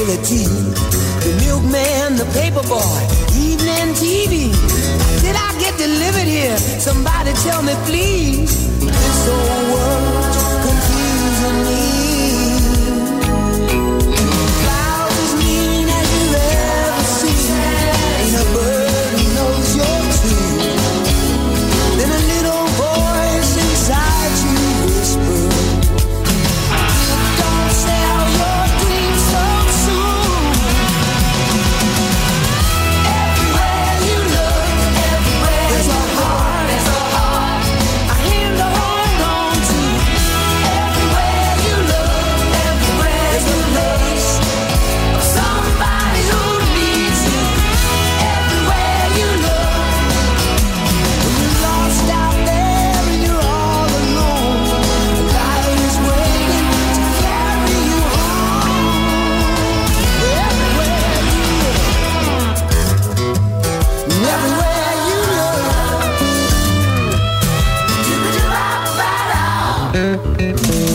daily tea. The milkman, the paper boy, evening TV. Did I get delivered here? Somebody tell me please. This whole world confusing me. Clouds as mean as you've ever seen. Ain't a bird who knows you're true. Then a little voice inside you whisper, don't sell your dreams so soon. Everywhere you look, everywhere there's a heart, there's a heart, a hand to hold on to. Everywhere you look, everywhere there's a place of somebody who needs you. Everywhere you look, when you're lost out there and you're all alone, God is waiting to carry you home. Everywhere you look, everywhere you look,